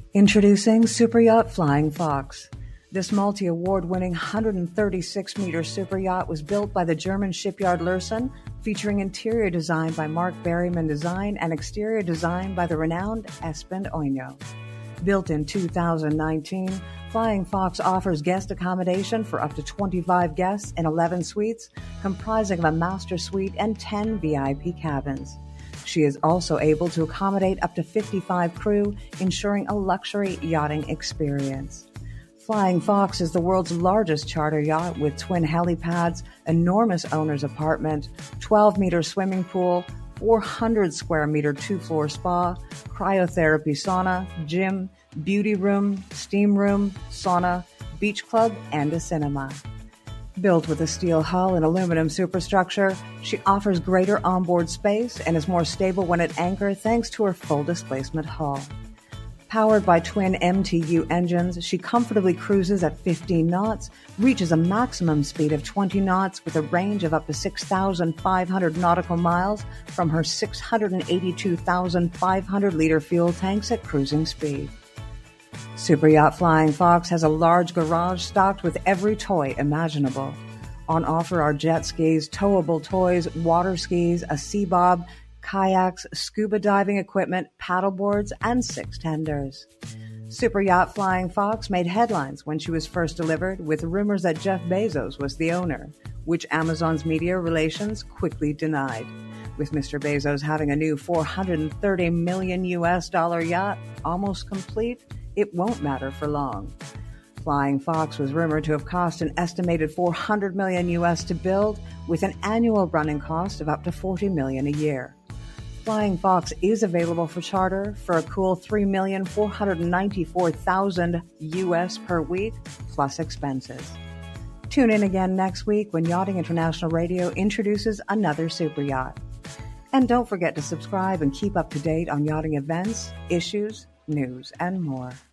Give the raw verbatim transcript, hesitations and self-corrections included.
Introducing Super Yacht Flying Fox. This multi-award-winning one hundred thirty-six meter super yacht was built by the German shipyard Lürssen, featuring interior design by Mark Berryman Design and exterior design by the renowned Espen Oino. Built in two thousand nineteen, Flying Fox offers guest accommodation for up to twenty-five guests in eleven suites, comprising of a master suite and ten V I P cabins. She is also able to accommodate up to fifty-five crew, ensuring a luxury yachting experience. Flying Fox is the world's largest charter yacht with twin helipads, enormous owner's apartment, twelve meter swimming pool, four hundred square meter two-floor spa, cryotherapy sauna, gym, beauty room, steam room, sauna, beach club, and a cinema. Built with a steel hull and aluminum superstructure, she offers greater onboard space and is more stable when at anchor thanks to her full displacement hull. Powered by twin M T U engines, she comfortably cruises at fifteen knots, reaches a maximum speed of twenty knots with a range of up to six thousand five hundred nautical miles from her six hundred eighty-two thousand five hundred liter fuel tanks at cruising speed. Super Yacht Flying Fox has a large garage stocked with every toy imaginable. On offer are jet skis, towable toys, water skis, a sea bob, kayaks, scuba diving equipment, paddleboards, and six tenders. Super Yacht Flying Fox made headlines when she was first delivered, with rumors that Jeff Bezos was the owner, which Amazon's media relations quickly denied. With Mister Bezos having a new four hundred thirty million U S dollar yacht almost complete, it won't matter for long. Flying Fox was rumored to have cost an estimated four hundred million U S to build, with an annual running cost of up to forty million a year. Flying Fox is available for charter for a cool three million four hundred ninety-four thousand U S per week, plus expenses. Tune in again next week when Yachting International Radio introduces another super yacht. And don't forget to subscribe and keep up to date on yachting events, issues, news, and more.